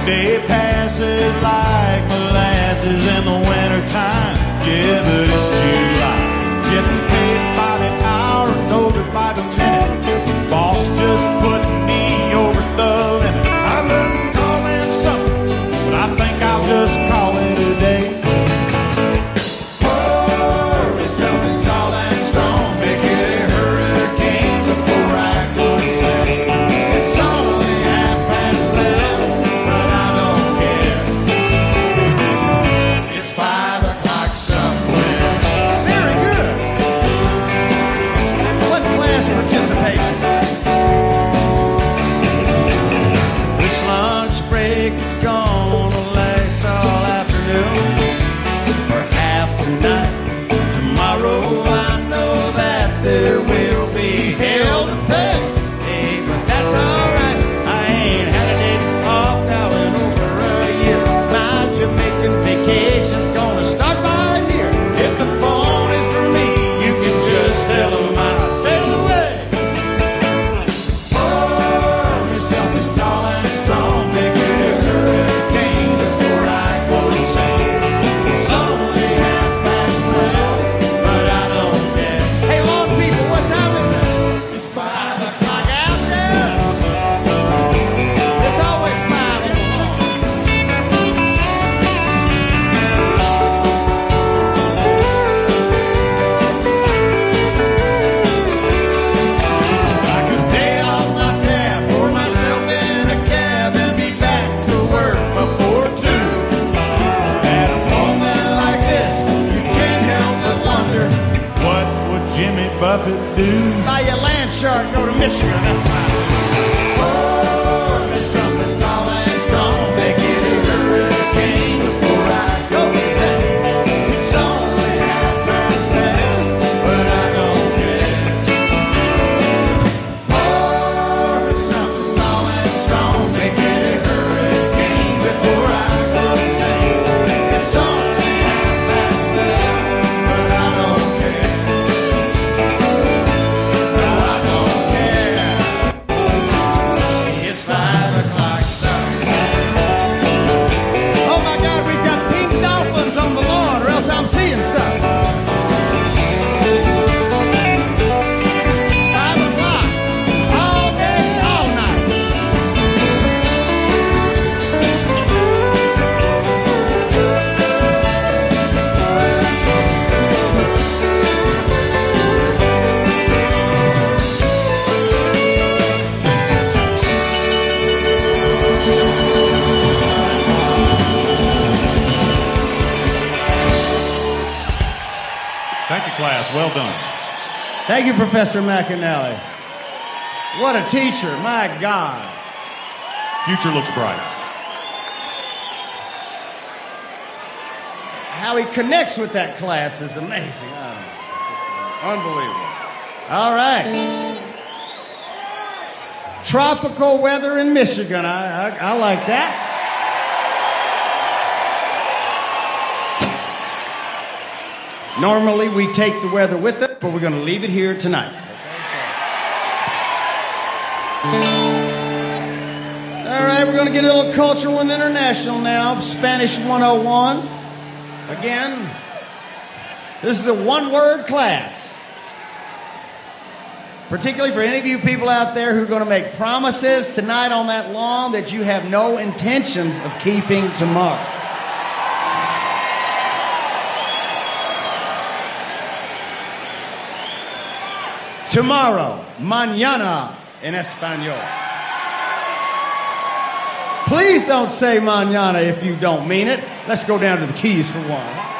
Day passes like molasses in the wintertime. Yeah, but it's July. Getting paid by the hour and over by the minute. Boss just put me over the limit. I learned to call in something, but I think I'll just call it a day. Pour me something tall and strong, make it a hurricane before I go insane. It's only 12:30, but I don't care. It's 5 o'clock somewhere. Very good. What class participation? This lunch break is gonna last all afternoon or half the night. Tomorrow I know that there will be hell to pay. Hey, but that's alright. I ain't had a day off now in over a year. My Jamaican vacation's gonna start right here. If the phone is for me, you can just tell them I sail away. Pour me something tall and strong, make it a hurricane before I go insane. It's only 12:30, but I don't care. Hey, long people, what time is it? It's 5 o'clock out there. It's always 5 in the morning. I could pay off my tab, pour myself in a cab, and be back to work before 2. At a moment like this, you can't help but wonder, what would Jimmy Buffett do? Buy your land shark, go to Michigan. That's fine. Pour me something tall and strong, make it a hurricane before I go insane. It's only 10:30, but I don't care. Pour me something tall and strong, make it a hurricane before I go insane. It's only 10:30, but I don't care. No, I don't care. It's 5 o'clock somewhere. Oh my God, we've got pink dolphins on the lawn, or else I'm seeing stuff. 5 o'clock, all day, all night. Thank you, class. Well done. Thank you, Professor McAnally. What a teacher, my God. Future looks bright. How he connects with that class is amazing. Unbelievable. All right. Tropical weather in Michigan. I like that. Normally we take the weather with us, but we're going to leave it here tonight. All right, we're going to get a little cultural and international now. Spanish 101. Again, this is a one-word class. Particularly for any of you people out there who are going to make promises tonight on that lawn that you have no intentions of keeping tomorrow. Tomorrow, mañana in Espanol. Please don't say mañana if you don't mean it. Let's go down to the keys for one.